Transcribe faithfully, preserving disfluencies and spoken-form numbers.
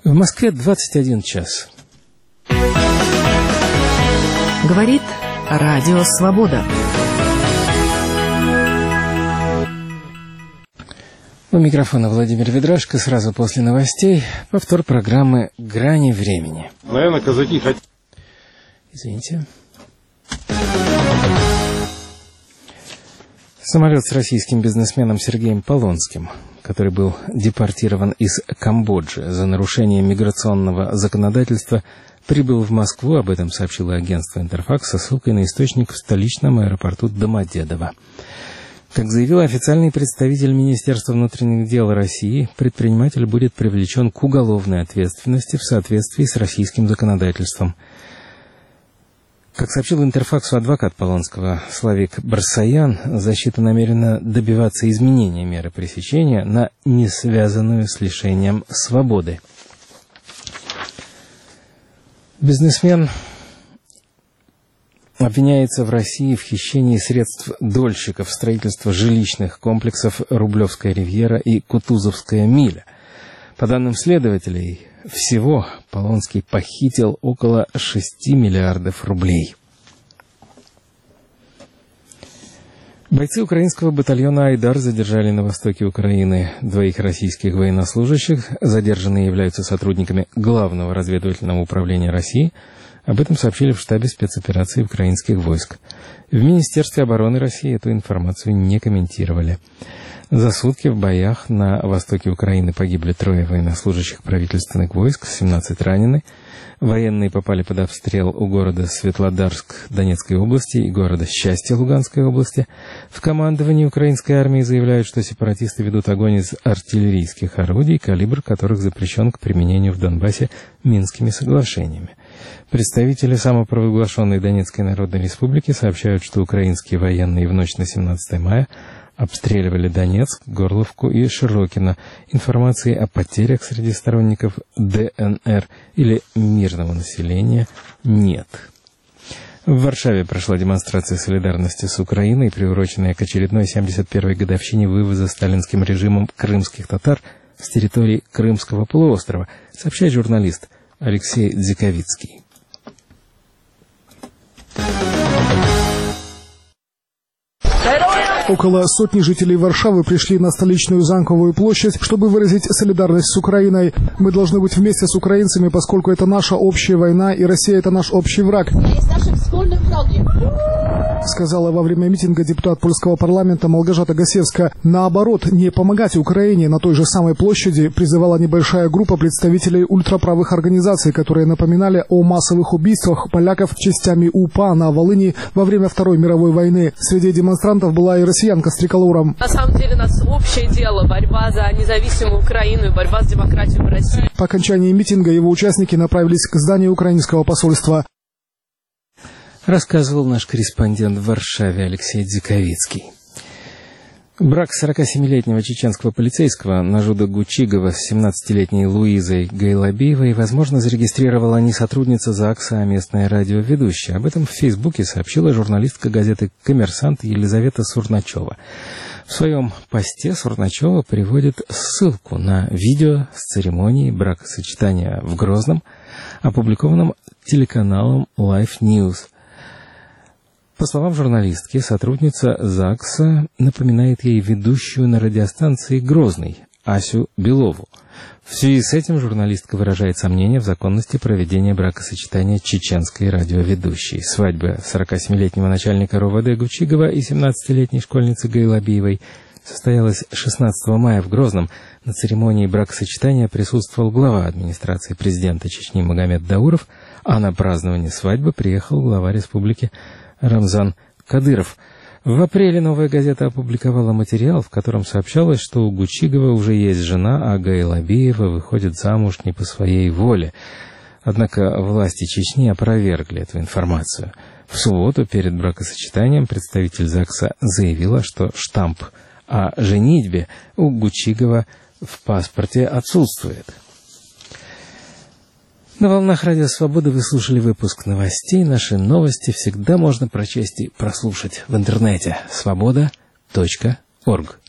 В Москве двадцать один час. Говорит Радио Свобода. У микрофона Владимир Ведрашко. Сразу после новостей повтор программы «Грани времени». Наверное, казаки хотят... Извините. Самолет с российским бизнесменом Сергеем Полонским, который был депортирован из Камбоджи за нарушение миграционного законодательства, прибыл в Москву. Об этом сообщило агентство «Интерфакс» со ссылкой на источник в столичном аэропорту Домодедово. Как заявил официальный представитель Министерства внутренних дел России, предприниматель будет привлечен к уголовной ответственности в соответствии с российским законодательством. Как сообщил Интерфаксу адвокат Полонского Славик Барсаян, защита намерена добиваться изменения меры пресечения на не связанную с лишением свободы. Бизнесмен обвиняется в России в хищении средств дольщиков строительства жилищных комплексов Рублевская ривьера и Кутузовская миля. По данным следователей, всего Полонский похитил около шести миллиардов рублей. Бойцы украинского батальона «Айдар» задержали на востоке Украины двоих российских военнослужащих. Задержанные являются сотрудниками Главного разведывательного управления России. Об этом сообщили в штабе спецопераций украинских войск. В Министерстве обороны России эту информацию не комментировали. За сутки в боях на востоке Украины погибли трое военнослужащих правительственных войск, семнадцать ранены. Военные попали под обстрел у города Светлодарск Донецкой области и города Счастье Луганской области. В командовании украинской армии заявляют, что сепаратисты ведут огонь из артиллерийских орудий, калибр которых запрещен к применению в Донбассе Минскими соглашениями. Представители самопровозглашенной Донецкой Народной Республики сообщают, что украинские военные в ночь на семнадцатое мая обстреливали Донецк, Горловку и Широкино. Информации о потерях среди сторонников ДНР или мирного населения нет. В Варшаве прошла демонстрация солидарности с Украиной, приуроченная к очередной семьдесят первой годовщине вывоза сталинским режимом крымских татар с территории Крымского полуострова, сообщает журналист Алексей Дзиковицкий. Около сотни жителей Варшавы пришли на столичную Замковую площадь, чтобы выразить солидарность с Украиной. Мы должны быть вместе с украинцами, поскольку это наша общая война, и Россия – это наш общий враг, сказала во время митинга депутат польского парламента Малгожата Гасевска. Наоборот, не помогать Украине на той же самой площади призывала небольшая группа представителей ультраправых организаций, которые напоминали о массовых убийствах поляков частями УПА на Волыни во время Второй мировой войны. Среди демонстрантов была и россиянка с триколором. На самом деле у нас общее дело – борьба за независимую Украину и борьба за демократию в России. По окончании митинга его участники направились к зданию украинского посольства. Рассказывал наш корреспондент в Варшаве Алексей Дзиковицкий. Брак сорокасемилетнего чеченского полицейского Нажуда Гучигова с семнадцатилетней Луизой Гайлабиевой, возможно, зарегистрировала не сотрудница ЗАГСа, а местная радиоведущая. Об этом в Фейсбуке сообщила журналистка газеты «Коммерсант» Елизавета Сурначева. В своем посте Сурначева приводит ссылку на видео с церемонии бракосочетания в Грозном, опубликованном телеканалом Life News. По словам журналистки, сотрудница ЗАГСа напоминает ей ведущую на радиостанции «Грозный» Асю Белову. В связи с этим журналистка выражает сомнения в законности проведения бракосочетания чеченской радиоведущей. Свадьба сорокасемилетнего начальника РОВД Гучигова и семнадцатилетней школьницы Гайлабиевой состоялась шестнадцатого мая в Грозном. На церемонии бракосочетания присутствовал глава администрации президента Чечни Магомед Дауров, а на празднование свадьбы приехал глава республики Рамзан Кадыров. В апреле «Новая газета» опубликовала материал, в котором сообщалось, что у Гучигова уже есть жена, а Гайлабиева выходит замуж не по своей воле. Однако власти Чечни опровергли эту информацию. В субботу перед бракосочетанием представитель ЗАГСа заявила, что штамп о женитьбе у Гучигова в паспорте отсутствует. На волнах Радио Свобода вы слушали выпуск новостей. Наши новости всегда можно прочесть и прослушать в интернете свобода точка орг.